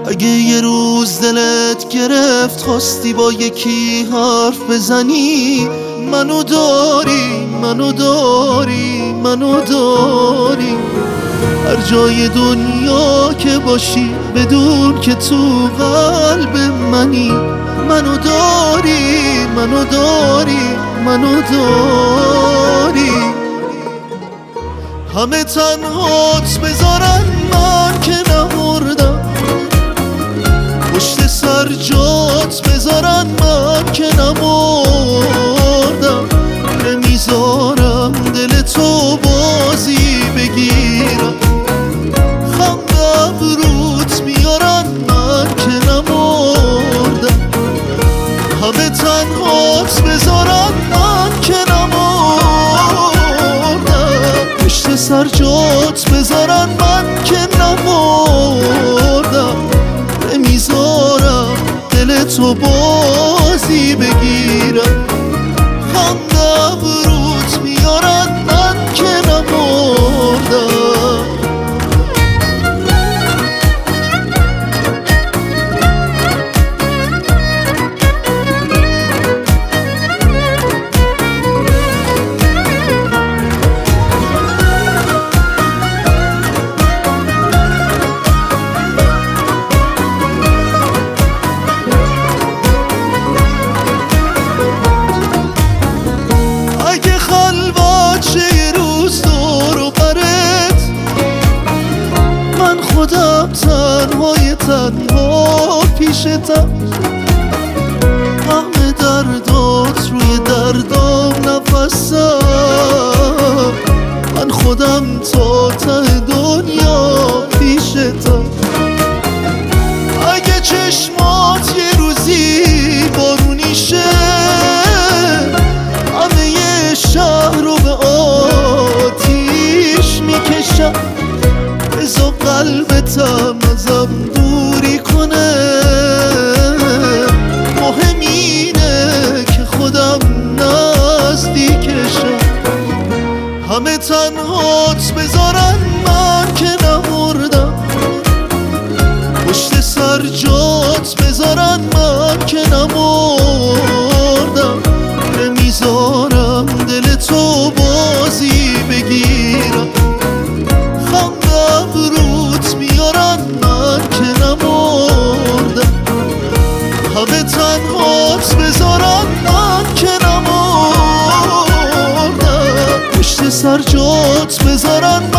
اگه یه روز دلت گرفت خواستی با یکی حرف بزنی، منو داری، منو داری، منو داری. هر جای دنیا که باشی بدون که تو قلب منی، منو داری، منو داری، منو داری. همه تنهات بذارن من که نمردم، پشت سر جات بذارن من که نمردم. نمیذارم دل تو بازی بگیرم، خنده ابروت میارن من که نمردم. همه تنهات بذارن من که نمردم، پشت سر جات بذارن من که نمردم. نمیذارم دل تو بازی بگیرم، خنده ابروت میارن من که نمردم. خودم تنهای تنها پیشتم، همه دردات روی دردام نفسم. من خودم تا ته دنیا پیشتم. اگه چشمات یه روزی بارونی شه، همه یه شهر رو به آتیش میکشم. بذار قلبتم ازم دوری کنه، مهم اینه که خودم نزدیکشم. همه تنهات بذارن من که نمردم، پشت سر جات بذارن من که نمردم. نمیذارم دل تو بازی بگیرم، خنده ابروت میارن من که نمردم. همه تنهات بذارن من که نمردم، پشت سر جات بذارن من